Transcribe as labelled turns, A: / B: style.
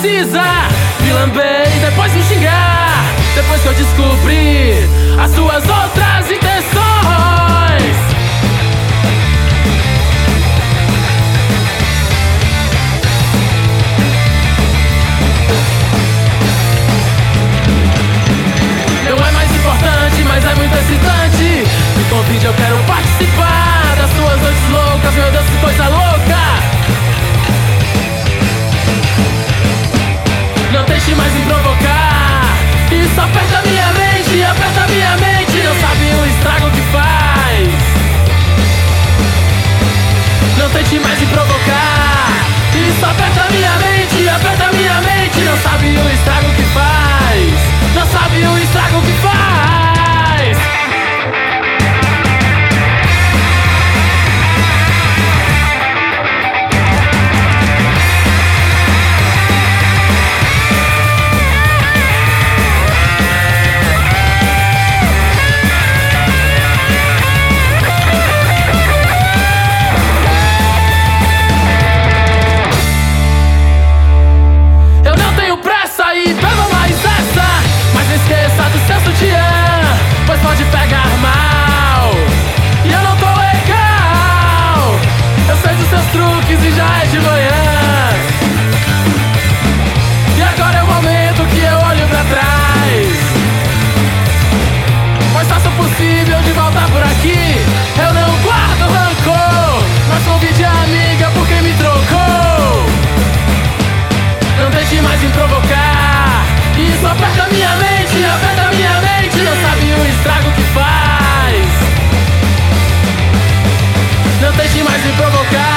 A: precisa me lamber e depois me xingar, depois que eu descobri as suas outras intenções. Não é mais importante, mas é muito excitante. Me convide, eu quero participar das suas noites loucas. Meu Deus, que coisa louca. Não deixe mais me provocar. Isso aperta minha mente, aperta minha mente. Não sabe o estrago que faz. Não tente mais me provocar. Isso aperta minha mente, aperta minha mente. Não sabe o estrago que faz. Não sabe o estrago que faz. Pois pode pegar mal, e eu não tô legal. Eu sei dos seus truques e já é de manhã. E agora é o momento que eu olho pra trás, pois faço o possível de voltar por aqui. Eu não guardo rancor, mas convide a amiga por quem me trocou. Não tente mais me provocar. Isso aperta minha mente, aperta minha mente. Não sabe o estrago que faz. Não tente mais me provocar.